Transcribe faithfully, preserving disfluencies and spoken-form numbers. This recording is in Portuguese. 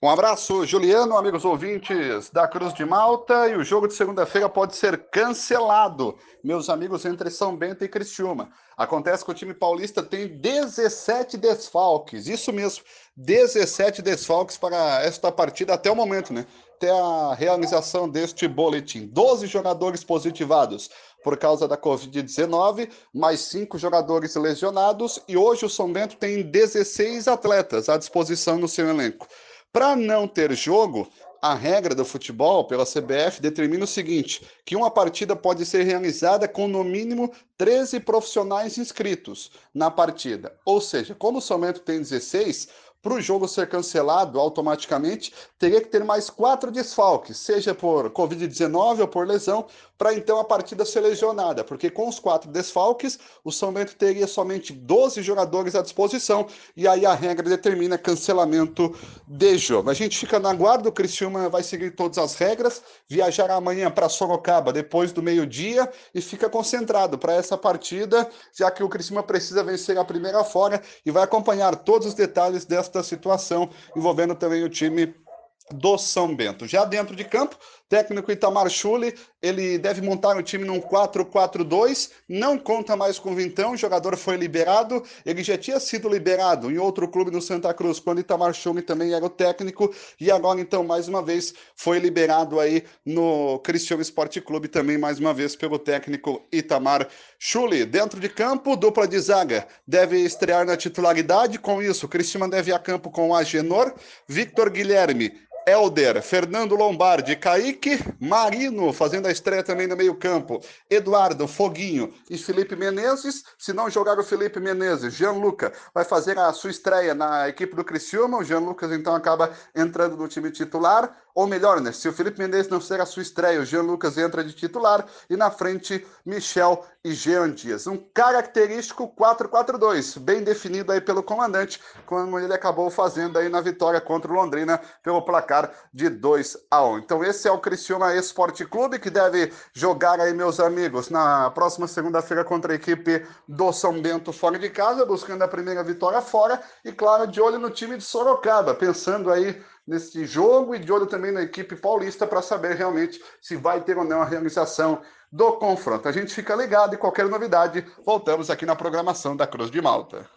Um abraço, Juliano, amigos ouvintes da Cruz de Malta, e o jogo de segunda-feira pode ser cancelado, meus amigos, entre São Bento e Criciúma. Acontece que o time paulista tem dezessete desfalques, isso mesmo, dezessete desfalques para esta partida até o momento, né? Até a realização deste boletim. doze jogadores positivados por causa da covid dezenove, mais cinco jogadores lesionados, e hoje o São Bento tem dezesseis atletas à disposição no seu elenco. Para não ter jogo, a regra do futebol, pela C B F, determina o seguinte, que uma partida pode ser realizada com, no mínimo, treze profissionais inscritos na partida. Ou seja, como o São Bento tem dezesseis, para o jogo ser cancelado automaticamente, teria que ter mais quatro desfalques, seja por covid dezenove ou por lesão, para então a partida ser lesionada, porque com os quatro desfalques, o São Bento teria somente doze jogadores à disposição, e aí a regra determina cancelamento de jogo. A gente fica na guarda, o Criciúma vai seguir todas as regras, viajar amanhã para Sorocaba depois do meio-dia e fica concentrado para essa partida, já que o Criciúma precisa vencer a primeira fora e vai acompanhar todos os detalhes desta situação, envolvendo também o time do São Bento. Já dentro de campo, técnico Itamar Schulli, ele deve montar o time num quatro quatro dois, não conta mais com o Vintão, o jogador foi liberado, ele já tinha sido liberado em outro clube no Santa Cruz, quando Itamar Schulli também era o técnico, e agora então, mais uma vez, foi liberado aí no Criciúma Esporte Clube, também mais uma vez pelo técnico Itamar Schulli. Dentro de campo, dupla de zaga, deve estrear na titularidade, com isso, o Criciúma deve ir a campo com Agenor, Victor Guilherme, Helder, Fernando Lombardi, Kaique, Marino, fazendo a estreia também no meio campo, Eduardo, Foguinho e Felipe Menezes. Se não jogar o Felipe Menezes, Gianluca vai fazer a sua estreia na equipe do Criciúma. O Gianluca então acaba entrando no time titular, ou melhor, né, se o Felipe Menezes não fizer a sua estreia, o Jean Lucas entra de titular, e na frente, Michel e Jean Dias. Um característico quatro quatro dois, bem definido aí pelo comandante, como ele acabou fazendo aí na vitória contra o Londrina, pelo placar de dois a um. Então esse é o Criciúma Esporte Clube, que deve jogar aí, meus amigos, na próxima segunda-feira contra a equipe do São Bento fora de casa, buscando a primeira vitória fora, e claro, de olho no time de Sorocaba, pensando aí nesse jogo e de olho também na equipe paulista para saber realmente se vai ter ou não a realização do confronto. A gente fica ligado e qualquer novidade, voltamos aqui na programação da Cruz de Malta.